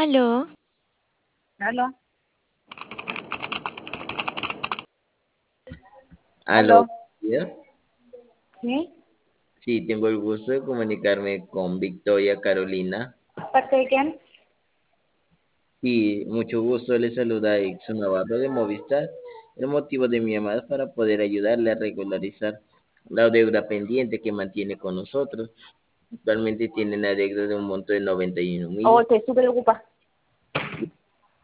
Aló, Aló, Aló, aló, ¿ya? ¿sí? Sí, tengo el gusto de comunicarme con Victoria Carolina. ¿Parte de quién? Y mucho gusto, le saluda Exxon Navarro de Movistar. El motivo de mi llamada es para poder ayudarle a regularizar la deuda pendiente que mantiene con nosotros. Actualmente tiene una deuda de un monto de 91 Oh, mil. estoy súper ocupada.